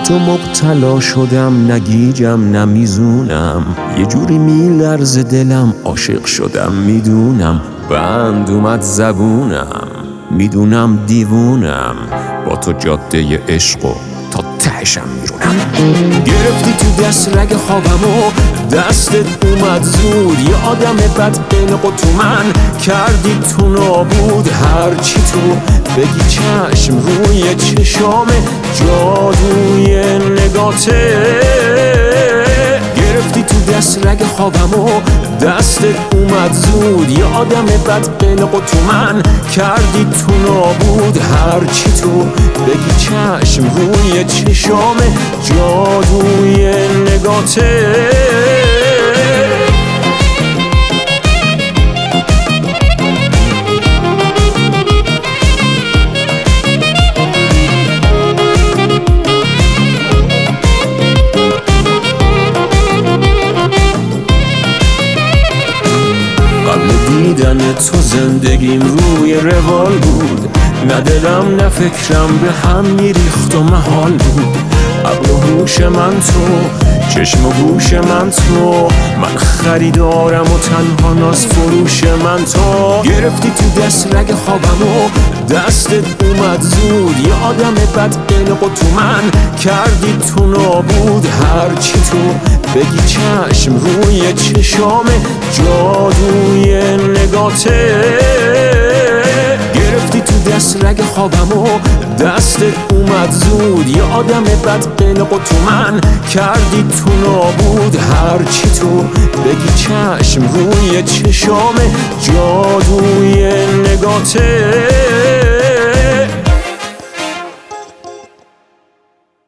تو مبتلا شدم، نگیجم نمیزونم، یه جوری میلرز دلم، عاشق شدم میدونم، بند اومد زبونم، میدونم دیوونم، با تو جاده عشقو تا تهشم میرونم. گرفتی تو دست رگ خوابمو، دستت اومد زود، یه آدم بد قلق و تو من کردی تو نابود. هرچی تو بگی چشم، روی چشامه جادوی نگاته. گرفتی تو دست رگ خوابمو، دستت اومد زود، یه آدم بد قلق و تو من کردی تو نابود. هرچی تو بگی چشم، روی چشامه جادوی نگاته. قبل دیدن تو زندگیم روی روال بود، نه دلم نه فکرم به هم میریخت و محال بود. عقل و هوش من تو، چشم و گوش من تو، من خریدارم و تنها ناز فروش من تو. گرفتی تو دست رگ خوابمو، دستت اومد زود، یه آدم بد قلق و تو من کردی تو نابود. هرچی تو بگی چشم، روی چشامه جادوی نگاته. گرفتی تو دست رگ خوابمو، دستت اومد زود، یه آدم بد قلق و تو من کردی تو نابود. هرچی تو بگی چشم، روی چشامه جادوی نگاته.